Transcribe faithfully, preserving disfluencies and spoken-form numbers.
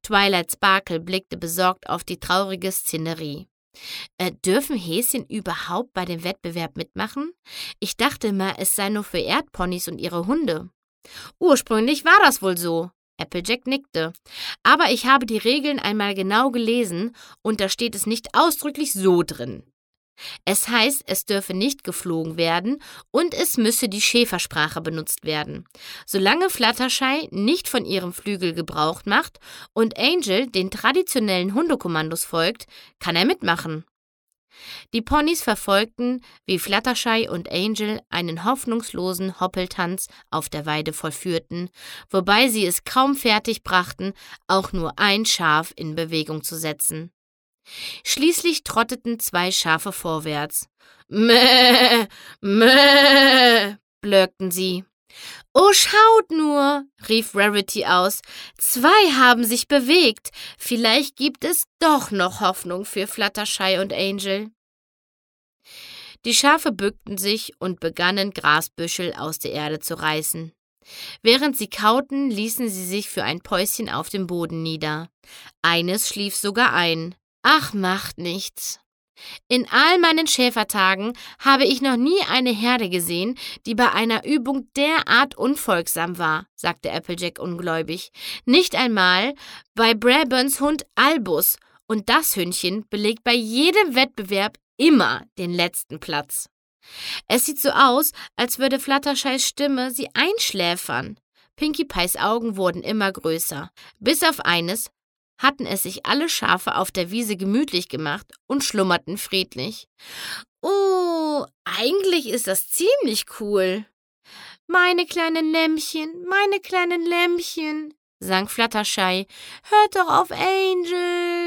Twilight Sparkle blickte besorgt auf die traurige Szenerie. Äh, dürfen Häschen überhaupt bei dem Wettbewerb mitmachen? Ich dachte immer, es sei nur für Erdponys und ihre Hunde. Ursprünglich war das wohl so. Applejack nickte. Aber ich habe die Regeln einmal genau gelesen und da steht es nicht ausdrücklich so drin. Es heißt, es dürfe nicht geflogen werden und es müsse die Schäfersprache benutzt werden. Solange Fluttershy nicht von ihrem Flügel Gebrauch macht und Angel den traditionellen Hundekommandos folgt, kann er mitmachen. Die Ponys verfolgten, wie Fluttershy und Angel einen hoffnungslosen Hoppeltanz auf der Weide vollführten, wobei sie es kaum fertig brachten, auch nur ein Schaf in Bewegung zu setzen. Schließlich trotteten zwei Schafe vorwärts. Mäh, mäh, blökten sie. »Oh, schaut nur«, rief Rarity aus, »zwei haben sich bewegt. Vielleicht gibt es doch noch Hoffnung für Fluttershy und Angel.« Die Schafe bückten sich und begannen, Grasbüschel aus der Erde zu reißen. Während sie kauten, ließen sie sich für ein Päuschen auf dem Boden nieder. Eines schlief sogar ein. »Ach, macht nichts. In all meinen Schäfertagen habe ich noch nie eine Herde gesehen, die bei einer Übung derart unfolgsam war«, sagte Applejack ungläubig. »Nicht einmal bei Braburns Hund Albus, und das Hündchen belegt bei jedem Wettbewerb immer den letzten Platz. Es sieht so aus, als würde Fluttershys Stimme sie einschläfern.« Pinkie Pies Augen wurden immer größer. Bis auf eines hatten es sich alle Schafe auf der Wiese gemütlich gemacht und schlummerten friedlich. »Oh, eigentlich ist das ziemlich cool. Meine kleinen Lämmchen, meine kleinen Lämmchen«, sang Fluttershy. »Hört doch auf Angel.«